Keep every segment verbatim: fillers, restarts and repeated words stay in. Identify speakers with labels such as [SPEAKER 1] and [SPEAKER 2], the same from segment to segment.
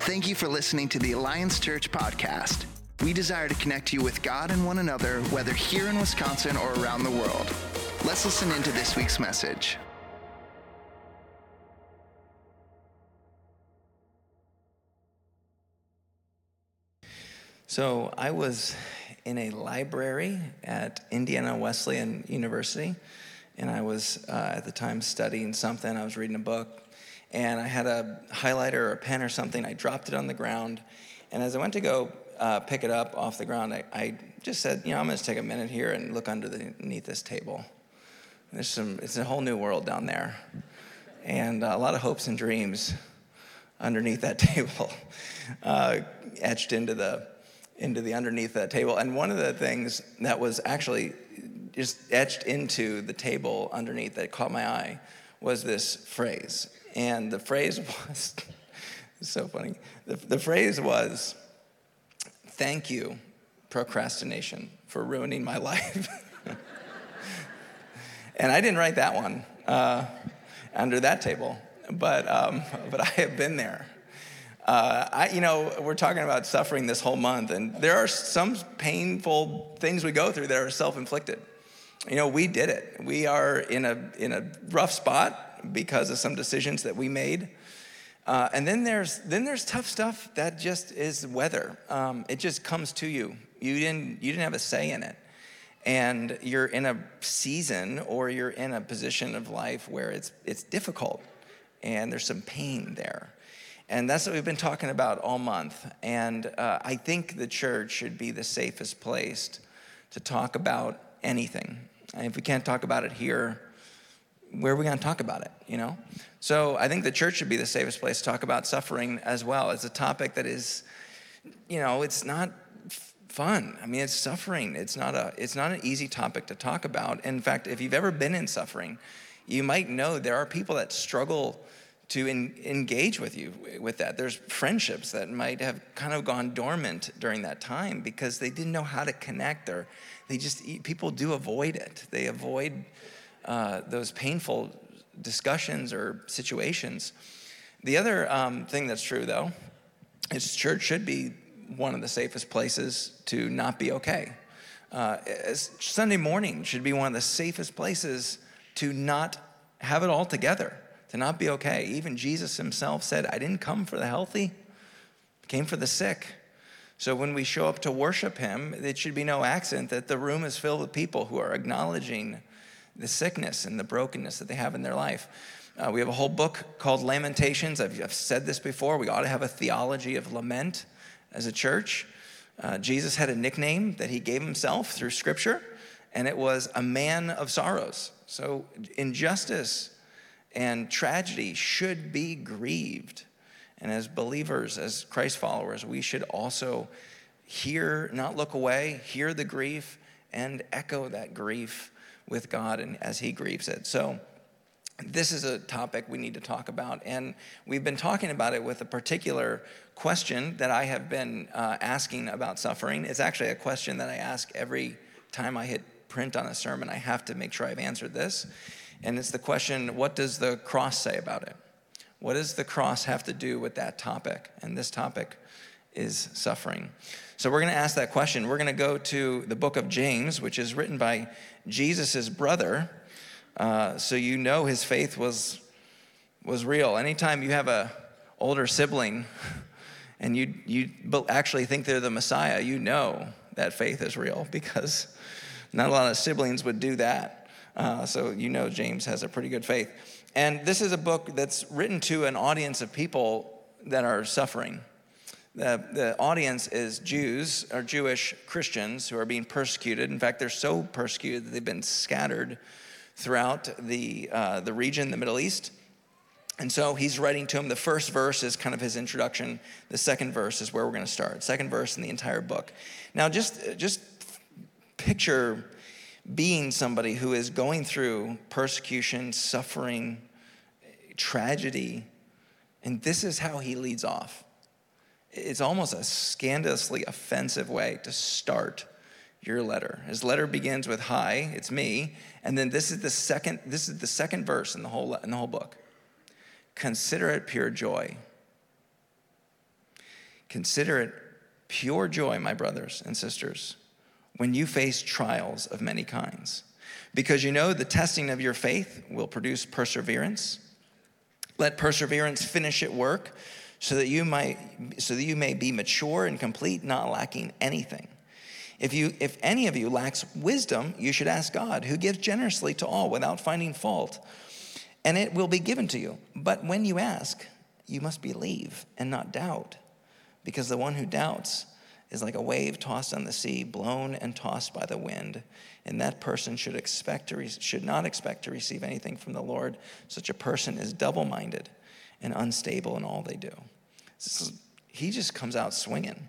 [SPEAKER 1] Thank you for listening to the Alliance Church podcast. We desire to connect you with God and one another, whether here in Wisconsin or around the world. Let's listen into this week's message.
[SPEAKER 2] So I was in a library at Indiana Wesleyan University, and I was uh, at the time studying something. I was reading a book, and I had a highlighter or a pen or something. I dropped it on the ground, and as I went to go uh, pick it up off the ground, I, I just said, you know, I'm going to take a minute here and look underneath this table. There's some. It's a whole new world down there, and a lot of hopes and dreams underneath that table, uh, etched into the into the underneath that table. And one of the things that was actually just etched into the table underneath that caught my eye was this phrase. And the phrase was, it's so funny. The, the phrase was, "Thank you, procrastination, for ruining my life." And I didn't write that one uh, under that table, but um, but I have been there. Uh, I, you know, we're talking about suffering this whole month, and there are some painful things we go through that are self-inflicted. You know, we did it. We are in a in a rough spot because of some decisions that we made. Uh, and then there's then there's tough stuff that just is weather. Um, it just comes to you. You didn't you didn't have a say in it, and you're in a season or you're in a position of life where it's it's difficult, and there's some pain there. And that's what we've been talking about all month. And uh, I think the church should be the safest place to talk about anything. And if we can't talk about it here, where are we going to talk about it, you know? So I think the church should be the safest place to talk about suffering as well. It's a topic that is, you know, it's not f- fun. I mean, it's suffering. It's not a, it's not an easy topic to talk about. In fact, if you've ever been in suffering, you might know there are people that struggle to in, engage with you with that. There's friendships that might have kind of gone dormant during that time because they didn't know how to connect, or they just, people do avoid it. They avoid uh, those painful discussions or situations. The other um, thing that's true, though, is church should be one of the safest places to not be okay. Uh, Sunday morning should be one of the safest places to not have it all together, to not be okay. Even Jesus himself said, I didn't come for the healthy, I came for the sick. So when we show up to worship him, it should be no accident that the room is filled with people who are acknowledging the sickness and the brokenness that they have in their life. Uh, we have a whole book called Lamentations. I've, I've said this before. We ought to have a theology of lament as a church. Uh, Jesus had a nickname that he gave himself through Scripture, and it was a man of sorrows. So injustice and tragedy should be grieved. And as believers, as Christ followers, we should also hear, not look away, hear the grief and echo that grief with God and as he grieves it. So this is a topic we need to talk about. And we've been talking about it with a particular question that I have been uh, asking about suffering. It's actually a question that I ask every time I hit print on a sermon. I have to make sure I've answered this. And it's the question, what does the cross say about it? What does the cross have to do with that topic? And this topic is suffering. So we're going to ask that question. We're going to go to the book of James, which is written by Jesus' brother. Uh, so you know his faith was was real. Anytime you have a older sibling and you you actually think they're the Messiah, you know that faith is real, because not a lot of siblings would do that. Uh, so you know James has a pretty good faith. And this is a book that's written to an audience of people that are suffering. The, the audience is Jews, or Jewish Christians, who are being persecuted. In fact, they're so persecuted that they've been scattered throughout the, uh, the region, the Middle East. And so he's writing to them. The first verse is kind of his introduction. The second verse is where we're going to start. Second verse in the entire book. Now, just, just picture being somebody who is going through persecution, suffering, tragedy, and this is how he leads off. It's almost a scandalously offensive way to start your letter. His letter begins with, "Hi, it's me," and then this is the second. This is the second verse in the whole in the whole book. Consider it pure joy. Consider it pure joy, my brothers and sisters, when you face trials of many kinds, because you know the testing of your faith will produce perseverance. Let perseverance finish its work, so that you might, so that you may be mature and complete, not lacking anything. If you, if any of you lacks wisdom, you should ask God, who gives generously to all without finding fault, and it will be given to you. But when you ask, you must believe and not doubt, because the one who doubts is like a wave tossed on the sea, blown and tossed by the wind. And that person should expect to re- should not expect to receive anything from the Lord. Such a person is double-minded and unstable in all they do. This is, he just comes out swinging.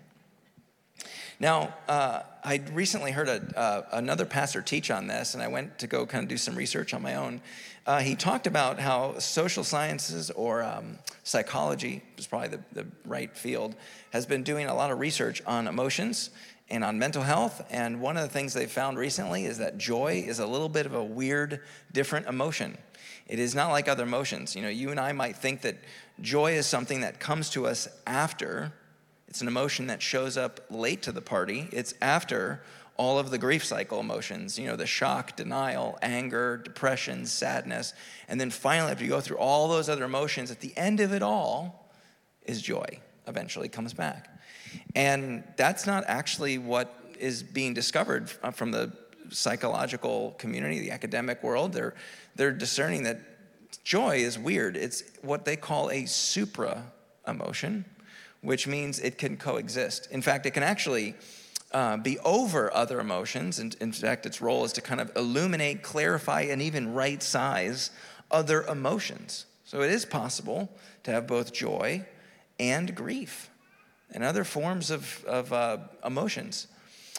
[SPEAKER 2] Now, uh, I recently heard a, uh, another pastor teach on this, and I went to go kind of do some research on my own. Uh, he talked about how social sciences or um, psychology, is probably the, the right field, has been doing a lot of research on emotions and on mental health. And one of the things they found recently is that joy is a little bit of a weird, different emotion. It is not like other emotions. You know, you and I might think that joy is something that comes to us after. It's an emotion that shows up late to the party. It's after all of the grief cycle emotions, you know, the shock, denial, anger, depression, sadness. And then finally, after you go through all those other emotions, at the end of it all is joy, eventually comes back. And that's not actually what is being discovered from the psychological community, the academic world. They're, they're discerning that joy is weird. It's what they call a supra emotion, which means it can coexist. In fact, it can actually uh, be over other emotions. And in fact, its role is to kind of illuminate, clarify, and even right size other emotions. So it is possible to have both joy and grief and other forms of, of uh, emotions.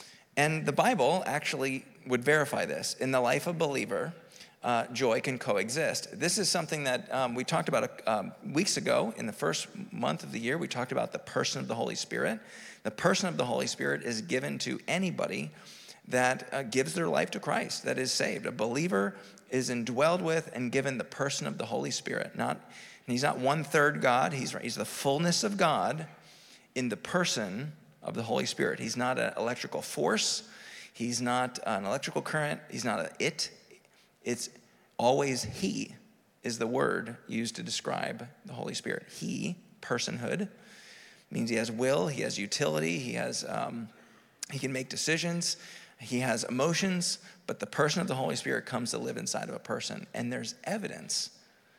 [SPEAKER 2] And the Bible actually would verify this. In the life of a believer, uh, joy can coexist. This is something that um, we talked about um, weeks ago. In the first month of the year, we talked about the person of the Holy Spirit. The person of the Holy Spirit is given to anybody that uh, gives their life to Christ, that is saved. A believer is indwelled with and given the person of the Holy Spirit. Not, and he's not one-third God. He's, he's the fullness of God in the person of the Holy Spirit. He's not an electrical force. He's not an electrical current. He's not a it. It's always he is the word used to describe the Holy Spirit. He, personhood, means he has will, he has utility, he has um, he can make decisions, he has emotions, but the person of the Holy Spirit comes to live inside of a person. And there's evidence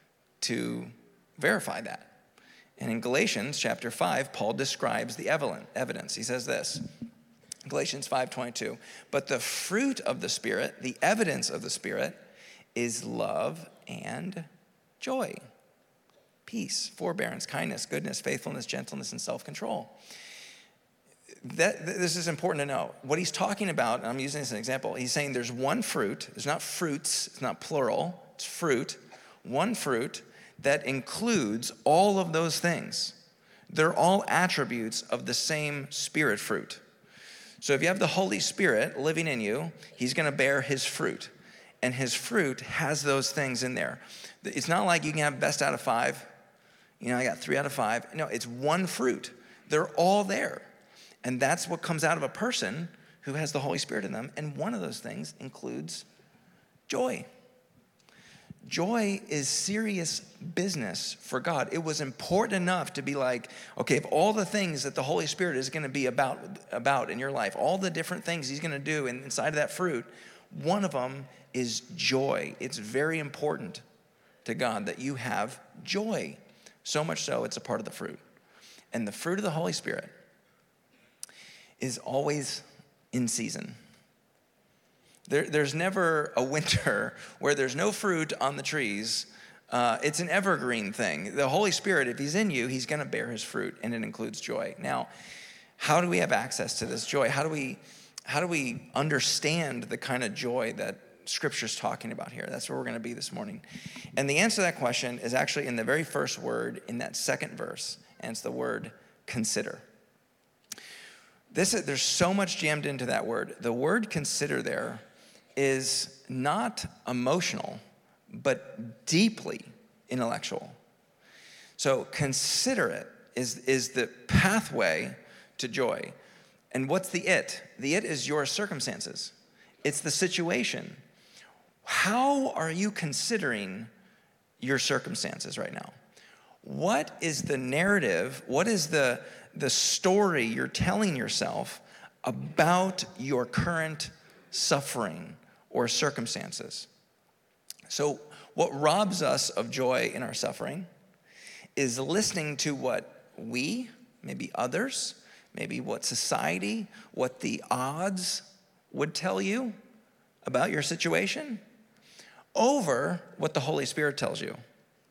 [SPEAKER 2] to verify that. And in Galatians chapter five, Paul describes the evidence. He says this, Galatians five twenty-two, but the fruit of the Spirit, the evidence of the Spirit, is love and joy, peace, forbearance, kindness, goodness, faithfulness, gentleness, and self-control. That, this is important to know. What he's talking about, and I'm using this as an example, he's saying there's one fruit, there's not fruits, it's not plural, it's fruit, one fruit that includes all of those things. They're all attributes of the same Spirit fruit. So if you have the Holy Spirit living in you, he's going to bear his fruit. And his fruit has those things in there. It's not like you can have best out of five. You know, I got three out of five. No, it's one fruit. They're all there. And that's what comes out of a person who has the Holy Spirit in them. And one of those things includes joy. Joy is serious business for God. It was important enough to be like, okay, if all the things that the Holy Spirit is going to be about, about in your life, all the different things he's going to do inside of that fruit, one of them is joy. It's very important to God that you have joy. So much so, it's a part of the fruit. And the fruit of the Holy Spirit is always in season. There, there's never a winter where there's no fruit on the trees. Uh, it's an evergreen thing. The Holy Spirit, if he's in you, he's going to bear his fruit, and it includes joy. Now, how do we have access to this joy? How do we, how do we understand the kind of joy that Scripture's talking about here? That's where we're going to be this morning. And the answer to that question is actually in the very first word in that second verse, and it's the word consider. This is, there's so much jammed into that word. The word consider there is not emotional, but deeply intellectual. So consider it is, is the pathway to joy. And what's the it? The it is your circumstances. It's the situation. How are you considering your circumstances right now? What is the narrative? What is the, the story you're telling yourself about your current suffering or circumstances? So what robs us of joy in our suffering is listening to what we, maybe others, maybe what society, what the odds would tell you about your situation, over what the Holy Spirit tells you.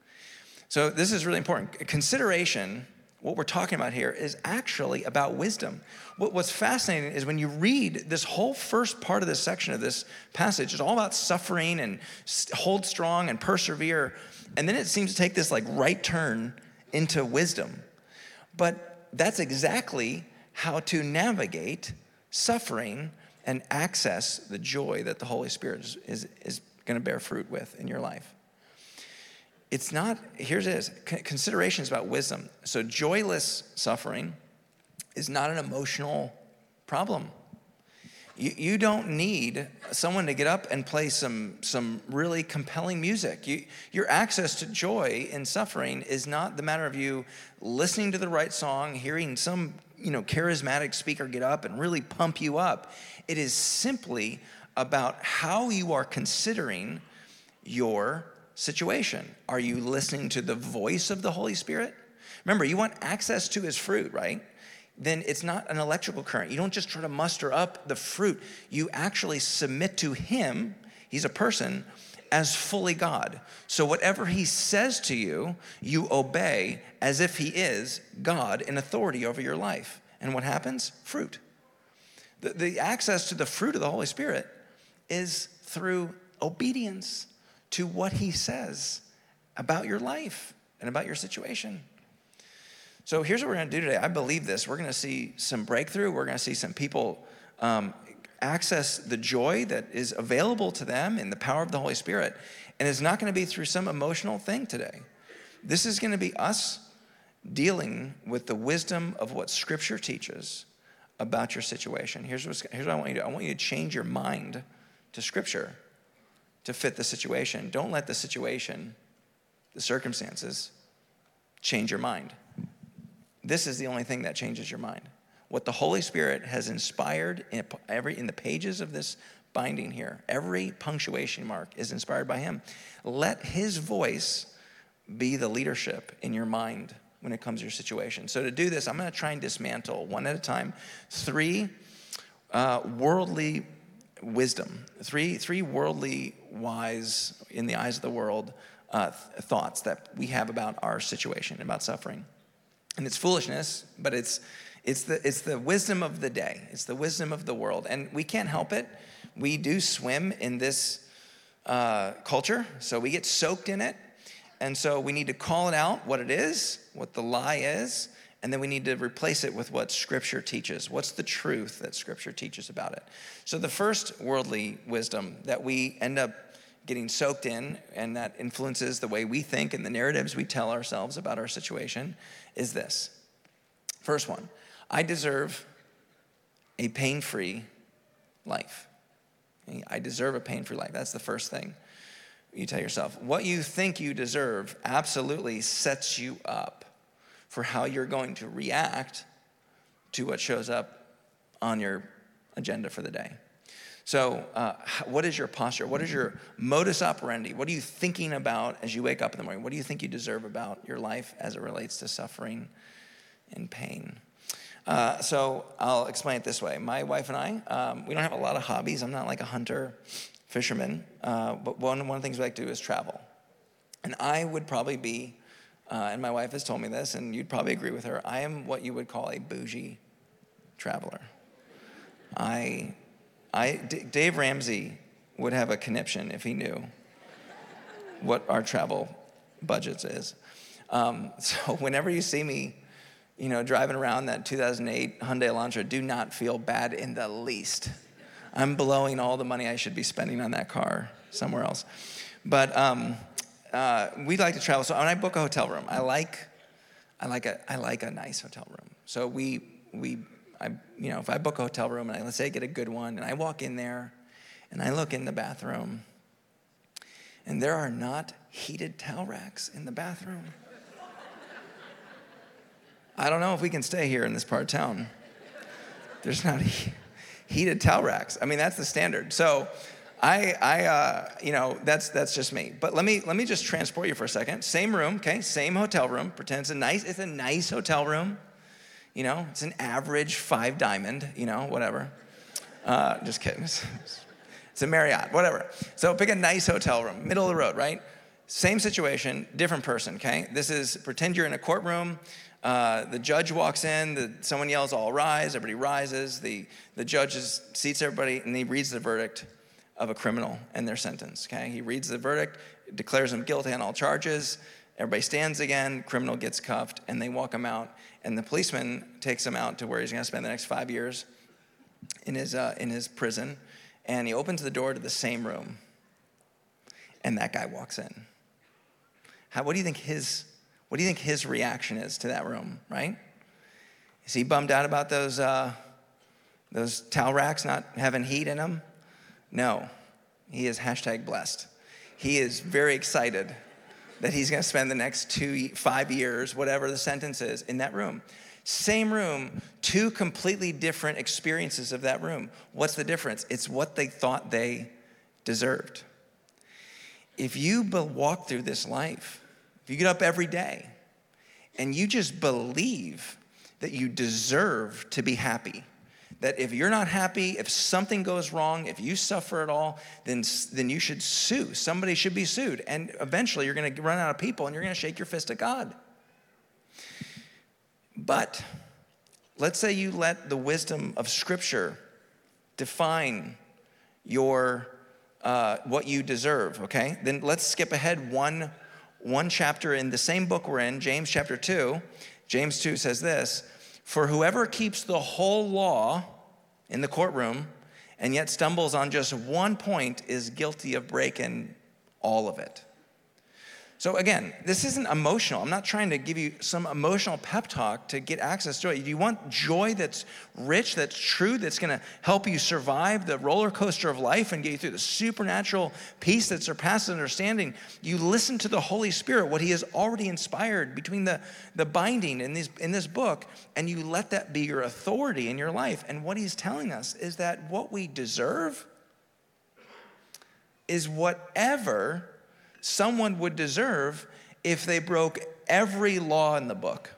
[SPEAKER 2] So this is really important. Consideration, what we're talking about here, is actually about wisdom. What, what's fascinating is when you read this whole first part of this section of this passage, it's all about suffering and hold strong and persevere. And then it seems to take this like right turn into wisdom. But that's exactly how to navigate suffering and access the joy that the Holy Spirit is, is, is going to bear fruit with in your life. It's not, here's it is, consideration is about wisdom. So joyless suffering is not an emotional problem. You, you don't need someone to get up and play some, some really compelling music. You, your access to joy in suffering is not the matter of you listening to the right song, hearing some you know, charismatic speaker get up and really pump you up. It is simply about how you are considering your situation. Are you listening to the voice of the Holy Spirit? Remember, you want access to his fruit, right? Then it's not an electrical current. You don't just try to muster up the fruit. You actually submit to him, he's a person, as fully God. So whatever he says to you, you obey as if he is God in authority over your life. And what happens? Fruit. The, the access to the fruit of the Holy Spirit is through obedience to what he says about your life and about your situation. So here's what we're going to do today. I believe this. We're going to see some breakthrough. We're going to see some people um, access the joy that is available to them in the power of the Holy Spirit. And it's not going to be through some emotional thing today. This is going to be us dealing with the wisdom of what Scripture teaches about your situation. Here's, what's, here's what I want you to do. I want you to change your mind to Scripture to fit the situation. Don't let the situation, the circumstances, change your mind. This is the only thing that changes your mind. What the Holy Spirit has inspired in every in the pages of this binding here, every punctuation mark is inspired by him. Let his voice be the leadership in your mind when it comes to your situation. So to do this, I'm going to try and dismantle one at a time three uh, worldly wisdom, three three worldly wise in the eyes of the world uh, th- thoughts that we have about our situation, about suffering. And it's foolishness, but it's it's the it's the wisdom of the day. It's the wisdom of the world, and we can't help it. We do swim in this uh, culture, so we get soaked in it, and so we need to call it out, what it is, what the lie is, and then we need to replace it with what Scripture teaches. What's the truth that Scripture teaches about it? So the first worldly wisdom that we end up getting soaked in, and that influences the way we think and the narratives we tell ourselves about our situation, is this. First one, I deserve a pain-free life. I deserve a pain-free life. That's the first thing you tell yourself. What you think you deserve absolutely sets you up for how you're going to react to what shows up on your agenda for the day. So uh, what is your posture? What is your modus operandi? What are you thinking about as you wake up in the morning? What do you think you deserve about your life as it relates to suffering and pain? Uh, so I'll explain it this way. My wife and I, um, we don't have a lot of hobbies. I'm not like a hunter, fisherman. Uh, but one, one of the things we like to do is travel. And I would probably be, uh, and my wife has told me this, and you'd probably agree with her, I am what you would call a bougie traveler. I... I, D- Dave Ramsey would have a conniption if he knew what our travel budgets is. Um, so whenever you see me, you know, driving around that two thousand eight Hyundai Elantra, do not feel bad in the least. I'm blowing all the money I should be spending on that car somewhere else. But um, uh, we like to travel. So when I book a hotel room, I like I like a I like a nice hotel room. So we we I you know if I book a hotel room and I, let's say I get a good one and I walk in there and I look in the bathroom and there are not heated towel racks in the bathroom. I don't know if we can stay here in this part of town. There's not he- heated towel racks. I mean, that's the standard. So I, I, uh, you know, that's that's just me. But let me let me just transport you for a second. Same room, okay? Same hotel room. Pretend it's a nice, it's a nice hotel room. You know, it's an average five diamond. You know, whatever. Uh, just kidding. It's, it's a Marriott, whatever. So pick a nice hotel room, middle of the road, right? Same situation, different person. Okay? This is pretend you're in a courtroom. Uh, the judge walks in, the, someone yells, all rise, everybody rises. The, the judge is, seats everybody, and he reads the verdict of a criminal and their sentence, okay? He reads the verdict, declares him guilty on all charges. Everybody stands again, criminal gets cuffed, and they walk him out. And the policeman takes him out to where he's gonna spend the next five years in his, uh, in his prison. And he opens the door to the same room, and that guy walks in. How, what do you think his What do you think his reaction is to that room, right? Is he bummed out about those uh, those towel racks not having heat in them? No, he is hashtag blessed. He is very excited that he's gonna spend the next two, five years, whatever the sentence is, in that room. Same room, two completely different experiences of that room. What's the difference? It's what they thought they deserved. If you walk through this life, if you get up every day and you just believe that you deserve to be happy, that if you're not happy, if something goes wrong, if you suffer at all, then, then you should sue. Somebody should be sued. And eventually you're gonna run out of people and you're gonna shake your fist at God. But let's say you let the wisdom of Scripture define your uh, what you deserve, okay? Then let's skip ahead one One chapter in the same book we're in, James chapter two. James two says this, for whoever keeps the whole law in the courtroom and yet stumbles on just one point is guilty of breaking all of it. So again, this isn't emotional. I'm not trying to give you some emotional pep talk to get access to it. Do you want joy that's rich, that's true, that's gonna help you survive the roller coaster of life and get you through the supernatural peace that surpasses understanding? You listen to the Holy Spirit, what he has already inspired between the, the binding in, these, in this book, and you let that be your authority in your life. And what he's telling us is that what we deserve is whatever someone would deserve if they broke every law in the book.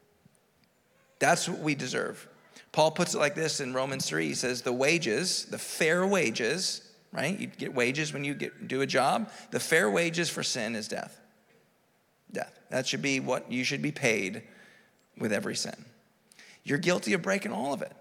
[SPEAKER 2] That's what we deserve. Paul puts it like this in Romans three. He says the wages, the fair wages, right? You get wages when you get, do a job. The fair wages for sin is death. Death. That should be what you should be paid with every sin. You're guilty of breaking all of it.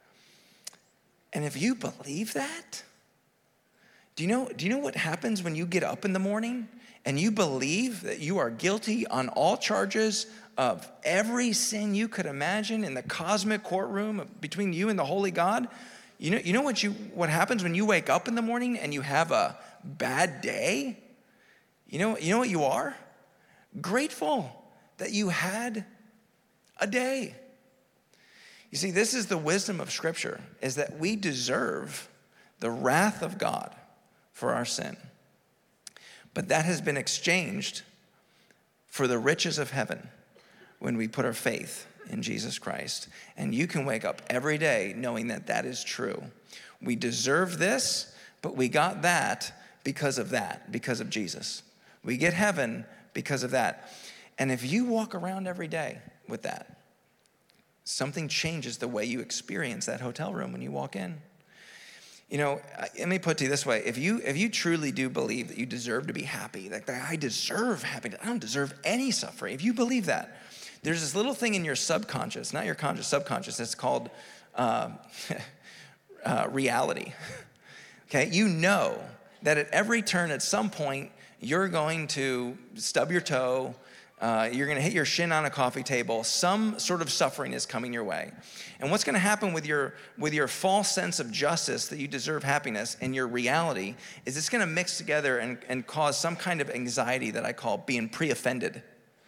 [SPEAKER 2] And if you believe that, do you know, do you know what happens when you get up in the morning and you believe that you are guilty on all charges of every sin you could imagine in the cosmic courtroom between you and the holy God? You know, you know what you what happens when you wake up in the morning and you have a bad day? You know, you know what you are? Grateful that you had a day. You see, this is the wisdom of Scripture, is that we deserve the wrath of God for our sin. But that has been exchanged for the riches of heaven when we put our faith in Jesus Christ. And you can wake up every day knowing that that is true. We deserve this, but we got that because of that, because of Jesus. We get heaven because of that. And if you walk around every day with that, something changes the way you experience that hotel room when you walk in. You know, let me put it to you this way. If you if you truly do believe that you deserve to be happy, like I deserve happiness, I don't deserve any suffering. If you believe that, there's this little thing in your subconscious, not your conscious, subconscious, it's called uh, uh, reality. Okay, you know that at every turn, at some point, you're going to stub your toe, Uh, you're going to hit your shin on a coffee table. Some sort of suffering is coming your way. And what's going to happen with your with your false sense of justice that you deserve happiness and your reality is it's going to mix together and, and cause some kind of anxiety that I call being pre-offended.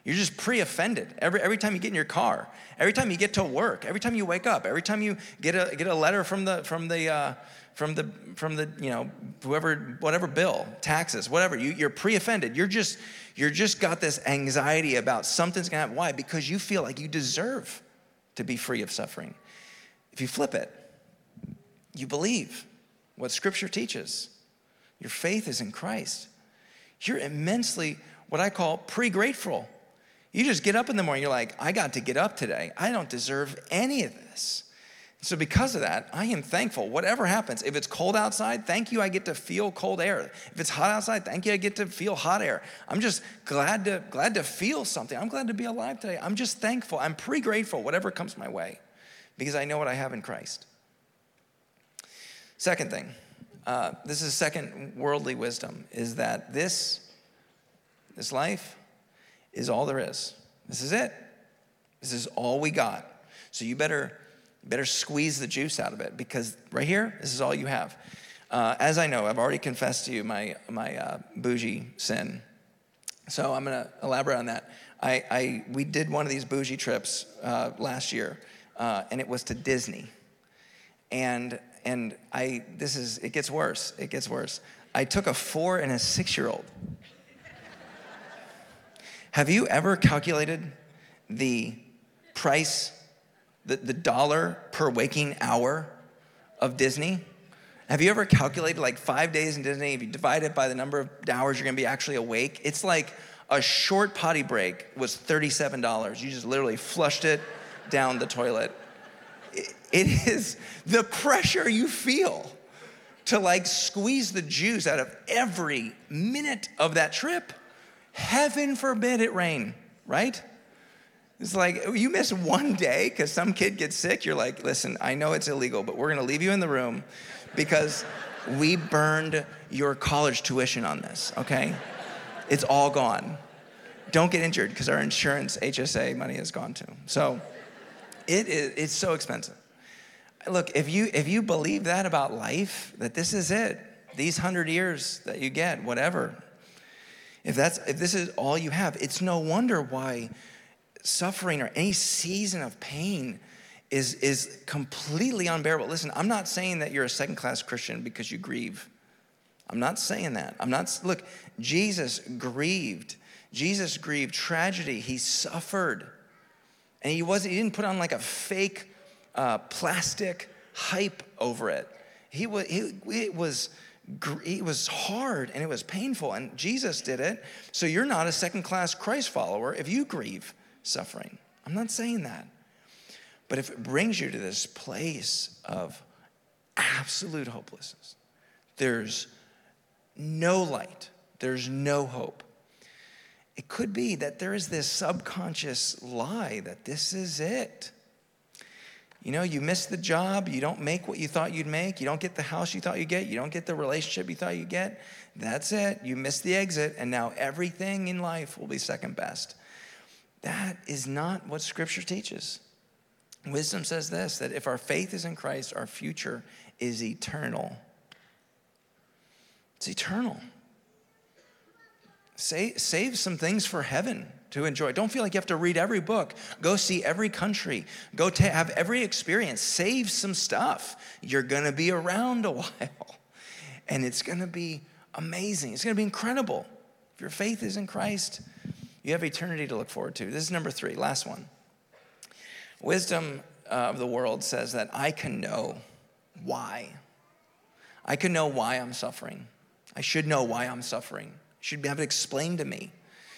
[SPEAKER 2] You're just pre-offended. Every, every time you get in your car, every time you get to work, every time you wake up, every time you get a get a letter from the from the uh, from the from the you know whoever whatever bill, taxes, whatever. You, you're pre-offended. You're just you're just got this anxiety about something's gonna happen. Why? Because you feel like you deserve to be free of suffering. If you flip it, you believe what Scripture teaches. Your faith is in Christ. You're immensely what I call pre-grateful. You just get up in the morning, you're like, I got to get up today. I don't deserve any of this. So because of that, I am thankful. Whatever happens, if it's cold outside, thank you, I get to feel cold air. If it's hot outside, thank you, I get to feel hot air. I'm just glad to glad to feel something. I'm glad to be alive today. I'm just thankful. I'm pre-grateful, whatever comes my way, because I know what I have in Christ. Second thing, uh, this is second worldly wisdom, is that this, this life is all there is. This is it. This is all we got. So you better, better squeeze the juice out of it, because right here, this is all you have. Uh, as I know, I've already confessed to you my, my uh, bougie sin. So I'm gonna elaborate on that. I, I we did one of these bougie trips uh, last year, uh, and it was to Disney. And and I this is it gets worse. It gets worse. I took a four and a six-year-old. Have you ever calculated the price, the, the dollar per waking hour of Disney? Have you ever calculated like five days in Disney, if you divide it by the number of hours you're gonna be actually awake, it's like a short potty break was thirty-seven dollars. You just literally flushed it down the toilet. It, it is the pressure you feel to like squeeze the juice out of every minute of that trip. Heaven forbid it rain, right? It's like you miss one day because some kid gets sick. You're like, listen, I know it's illegal, but we're gonna leave you in the room because we burned your college tuition on this, okay? It's all gone. Don't get injured because our insurance H S A money is gone too. So it is, it's so expensive. Look, if you if you believe that about life, that this is it, these hundred years that you get, whatever, If that's if this is all you have, it's no wonder why suffering or any season of pain is, is completely unbearable. Listen, I'm not saying that you're a second-class Christian because you grieve. I'm not saying that. I'm not, look, Jesus grieved. Jesus grieved tragedy. He suffered. And he wasn't, he didn't put on like a fake uh, plastic hype over it. He was, he, it was, It was hard and it was painful, and Jesus did it. So you're not a second-class Christ follower if you grieve suffering. I'm not saying that. But if it brings you to this place of absolute hopelessness, there's no light, there's no hope. It could be that there is this subconscious lie that this is it. You know, you miss the job, you don't make what you thought you'd make, you don't get the house you thought you'd get, you don't get the relationship you thought you'd get. That's it. You missed the exit, and now everything in life will be second best. That is not what Scripture teaches. Wisdom says this, that if our faith is in Christ, our future is eternal. It's eternal. Save, save some things for heaven to enjoy. Don't feel like you have to read every book. Go see every country. Go ta- have every experience. Save some stuff. You're going to be around a while. And it's going to be amazing. It's going to be incredible. If your faith is in Christ, you have eternity to look forward to. This is number three, last one. Wisdom uh, of the world says that I can know why. I can know why I'm suffering. I should know why I'm suffering. I should have it explained to me.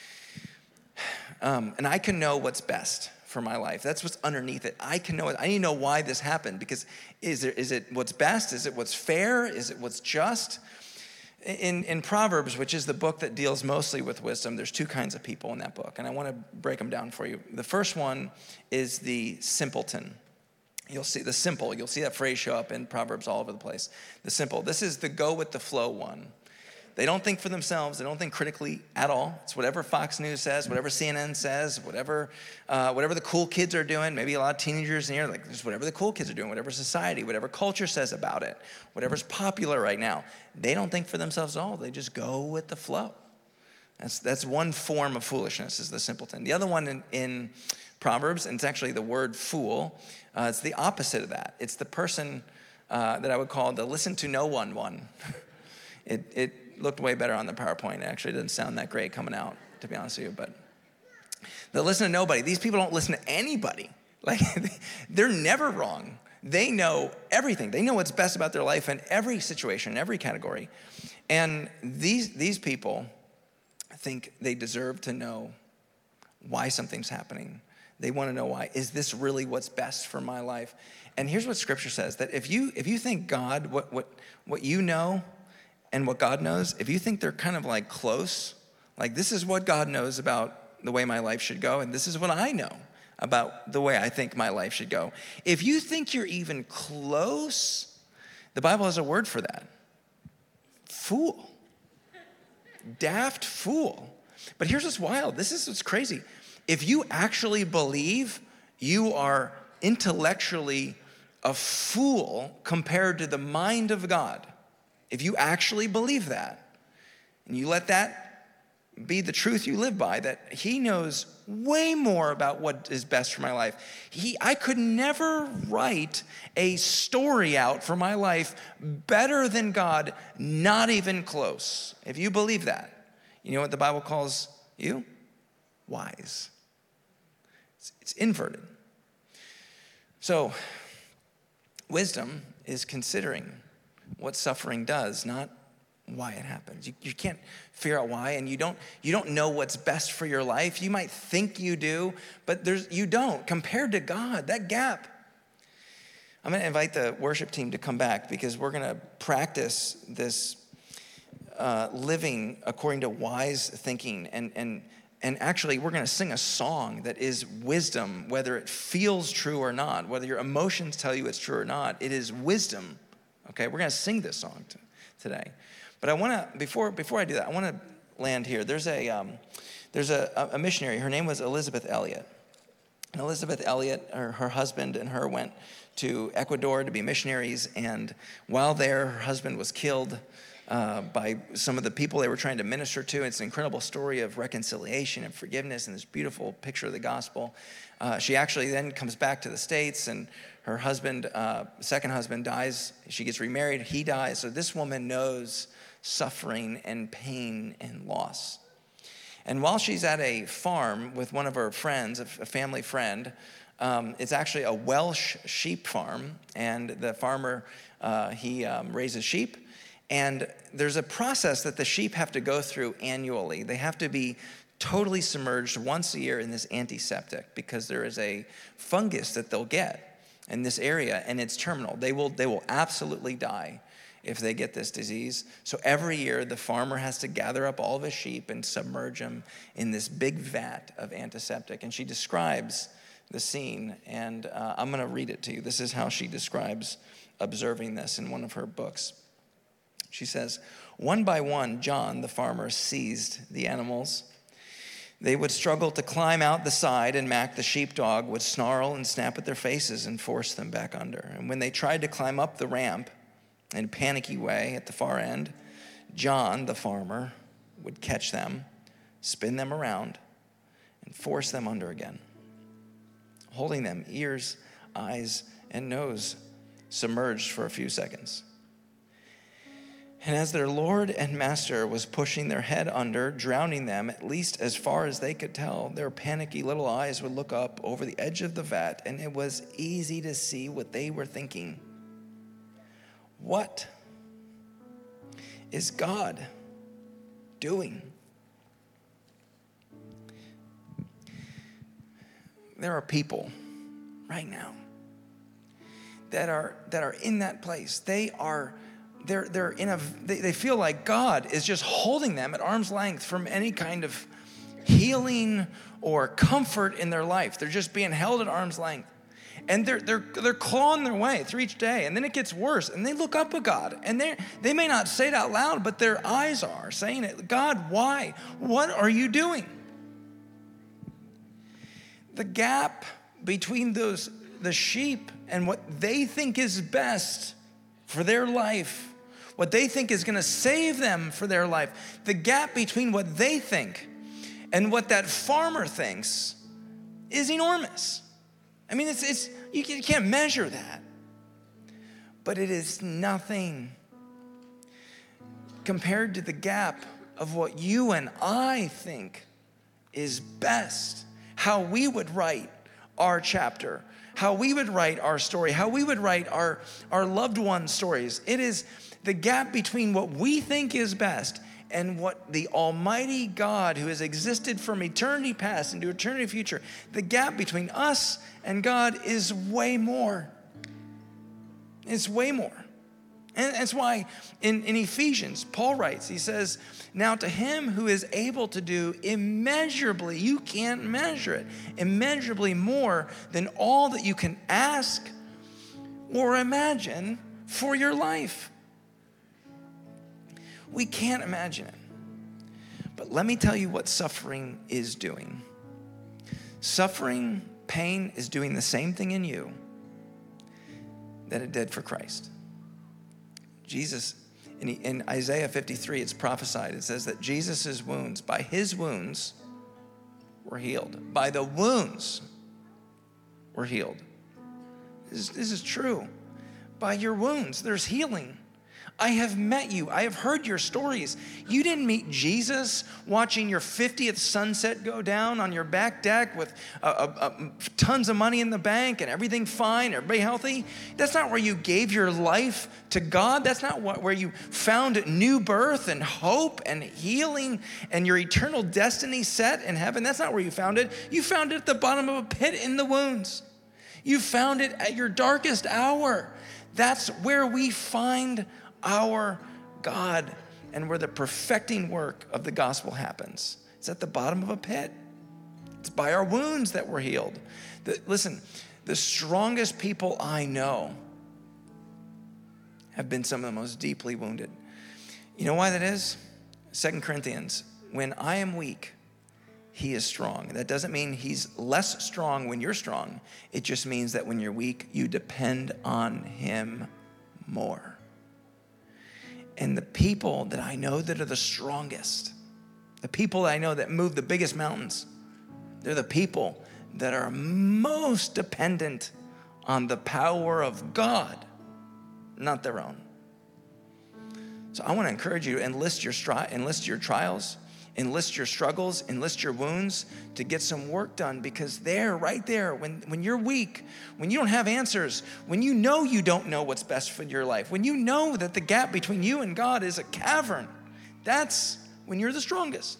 [SPEAKER 2] Um, and I can know what's best for my life. That's what's underneath it. I can know it. I need to know why this happened, because is, there, is it what's best? Is it what's fair? Is it what's just? In, in Proverbs, which is the book that deals mostly with wisdom, there's two kinds of people in that book, and I want to break them down for you. The first one is the simpleton. You'll see the simple. You'll see that phrase show up in Proverbs all over the place. The simple. This is the go with the flow one. They don't think for themselves. They don't think critically at all. It's whatever Fox News says, whatever C N N says, whatever uh, whatever the cool kids are doing. Maybe a lot of teenagers in here, like just whatever the cool kids are doing, whatever society, whatever culture says about it, whatever's popular right now. They don't think for themselves at all. They just go with the flow. That's, that's one form of foolishness, is the simpleton. The other one in, in Proverbs, and it's actually the word fool, uh, it's the opposite of that. It's the person uh, that I would call the listen to no one one. it, it looked way better on the PowerPoint. It actually didn't sound that great coming out, to be honest with you. But the listen to nobody. These people don't listen to anybody. Like, they're never wrong. They know everything. They know what's best about their life in every situation, in every category. And these these people think they deserve to know why something's happening. They want to know why. Is this really what's best for my life? And here's what Scripture says, that if you if you think God, what what what you know and what God knows, if you think they're kind of like close, like this is what God knows about the way my life should go, and this is what I know about the way I think my life should go. If you think you're even close, the Bible has a word for that. Fool. Daft fool. But here's what's wild. This is what's crazy. If you actually believe you are intellectually a fool compared to the mind of God, if you actually believe that, and you let that be the truth you live by, that he knows way more about what is best for my life. He, I could never write a story out for my life better than God, not even close. If you believe that, you know what the Bible calls you? Wise. It's, it's inverted. So, wisdom is considering what suffering does, not why it happens. You, you can't figure out why, and you don't you don't know what's best for your life. You might think you do, but there's you don't. Compared to God, that gap. I'm going to invite the worship team to come back because we're going to practice this uh, living according to wise thinking, and and and actually we're going to sing a song that is wisdom, whether it feels true or not, whether your emotions tell you it's true or not. It is wisdom. Okay, we're going to sing this song t- today. But I want to, before before I do that, I want to land here. There's a um, there's a, a missionary. Her name was Elizabeth Elliot. And Elizabeth Elliot, her, her husband and her went to Ecuador to be missionaries. And while there, her husband was killed uh, by some of the people they were trying to minister to. It's an incredible story of reconciliation and forgiveness and this beautiful picture of the gospel. Uh, she actually then comes back to the States, and her husband, uh, second husband, dies. She gets remarried. He dies. So this woman knows suffering and pain and loss. And while she's at a farm with one of her friends, a family friend, um, it's actually a Welsh sheep farm, and the farmer, uh, he um, raises sheep, and there's a process that the sheep have to go through annually. They have to be totally submerged once a year in this antiseptic because there is a fungus that they'll get in this area, and it's terminal. They will, they will absolutely die if they get this disease. So every year, the farmer has to gather up all of his sheep and submerge them in this big vat of antiseptic. And she describes the scene, and uh, I'm going to read it to you. This is how she describes observing this in one of her books. She says, "One by one, John, the farmer, seized the animals. They would struggle to climb out the side, and Mac, the sheepdog, would snarl and snap at their faces and force them back under. And when they tried to climb up the ramp, in a panicky way at the far end, John, the farmer, would catch them, spin them around, and force them under again, holding them ears, eyes, and nose submerged for a few seconds. And as their lord and master was pushing their head under, drowning them at least as far as they could tell, their panicky little eyes would look up over the edge of the vat, and it was easy to see what they were thinking. What is God doing? There are people right now that are that are in that place. They are they're they're in a they, they feel like God is just holding them at arm's length from any kind of healing or comfort in their life. They're just being held at arm's length. And they're they're they're clawing their way through each day, and then it gets worse. And they look up at God, and they they may not say it out loud, but their eyes are saying it. God, why? What are you doing? The gap between those the sheep and what they think is best for their life, what they think is going to save them for their life. The gap between what they think and what that farmer thinks is enormous. I mean, it's, it's you can't measure that. But it is nothing compared to the gap of what you and I think is best, how we would write our chapter, how we would write our story, how we would write our, our loved ones' stories. It is the gap between what we think is best and what the Almighty God, who has existed from eternity past into eternity future, the gap between us and God is way more. It's way more. And that's why in, in Ephesians, Paul writes, he says, now to him who is able to do immeasurably, you can't measure it, immeasurably more than all that you can ask or imagine for your life. We can't imagine it. But let me tell you what suffering is doing. Suffering, pain is doing the same thing in you that it did for Christ. Jesus, in, in Isaiah fifty-three, it's prophesied. It says that Jesus' wounds, by his wounds, were healed. By the wounds, were healed. This is, this is true. By your wounds, there's healing. I have met you. I have heard your stories. You didn't meet Jesus watching your fiftieth sunset go down on your back deck with uh, uh, uh, tons of money in the bank and everything fine, everybody healthy. That's not where you gave your life to God. That's not what, where you found new birth and hope and healing and your eternal destiny set in heaven. That's not where you found it. You found it at the bottom of a pit in the wounds. You found it at your darkest hour. That's where we find our God and where the perfecting work of the gospel happens. It's at the bottom of a pit. It's by our wounds that we're healed. The, listen, the strongest people I know have been some of the most deeply wounded. You know why that is? Second Corinthians, when I am weak, he is strong. That doesn't mean he's less strong when you're strong. It just means that when you're weak, you depend on him more. And the people that I know that are the strongest, the people that I know that move the biggest mountains, they're the people that are most dependent on the power of God, not their own. So I want to encourage you to enlist your, stri- enlist your trials, enlist your struggles, enlist your wounds to get some work done, because there, right there, when, when you're weak, when you don't have answers, when you know you don't know what's best for your life, when you know that the gap between you and God is a cavern, that's when you're the strongest.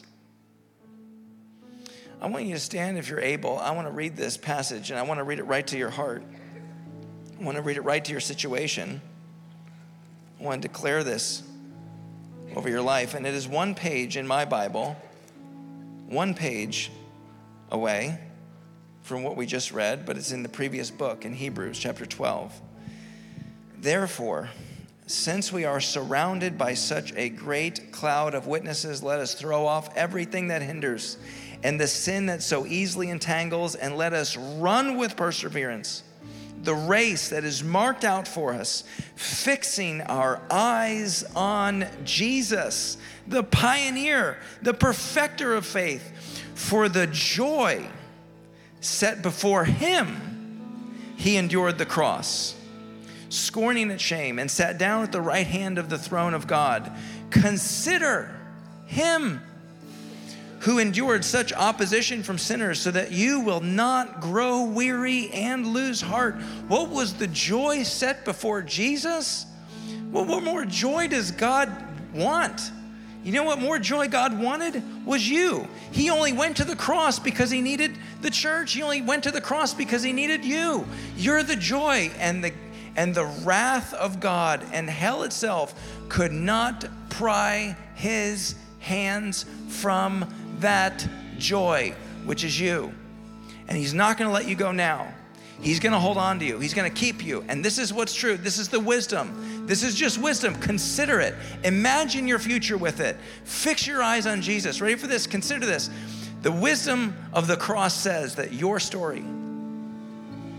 [SPEAKER 2] I want you to stand if you're able. I want to read this passage, and I want to read it right to your heart. I want to read it right to your situation. I want to declare this over your life. And it is one page in my Bible, one page away from what we just read, but it's in the previous book in Hebrews chapter twelve. Therefore, since we are surrounded by such a great cloud of witnesses, let us throw off everything that hinders and the sin that so easily entangles, and let us run with perseverance the race that is marked out for us, fixing our eyes on Jesus, the pioneer, the perfecter of faith. For the joy set before him, he endured the cross, scorning its shame, and sat down at the right hand of the throne of God. Consider him who endured such opposition from sinners, so that you will not grow weary and lose heart. What was the joy set before Jesus? Well, what more joy does God want? You know what more joy God wanted? Was you. He only went to the cross because he needed the church. He only went to the cross because he needed you. You're the joy, and the and the wrath of God and hell itself could not pry his hands from that joy, which is you. And he's not going to let you go now. He's going to hold on to you. He's going to keep you. And this is what's true. This is the wisdom. This is just wisdom. Consider it. Imagine your future with it. Fix your eyes on Jesus. Ready for this? Consider this. The wisdom of the cross says that your story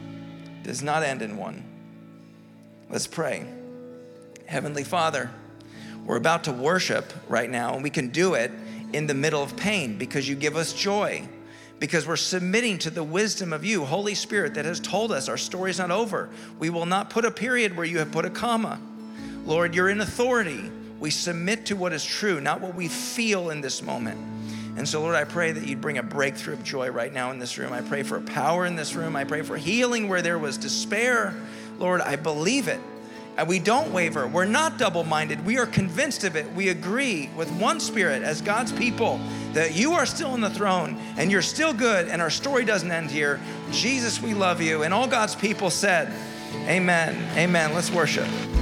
[SPEAKER 2] does not end in one. Let's pray. Heavenly Father, We're about to worship right now, and we can do it in the middle of pain because you give us joy, because we're submitting to the wisdom of you, Holy Spirit, that has told us our story's not over. We will not put a period where you have put a comma. Lord, you're in authority. We submit to what is true, not what we feel in this moment. And so, Lord, I pray that you'd bring a breakthrough of joy right now in this room. I pray for power in this room. I pray for healing where there was despair. Lord, I believe it. And we don't waver. We're not double-minded. We are convinced of it. We agree with one spirit as God's people that you are still on the throne and you're still good and our story doesn't end here. Jesus, we love you. And all God's people said, amen. Amen. Let's worship.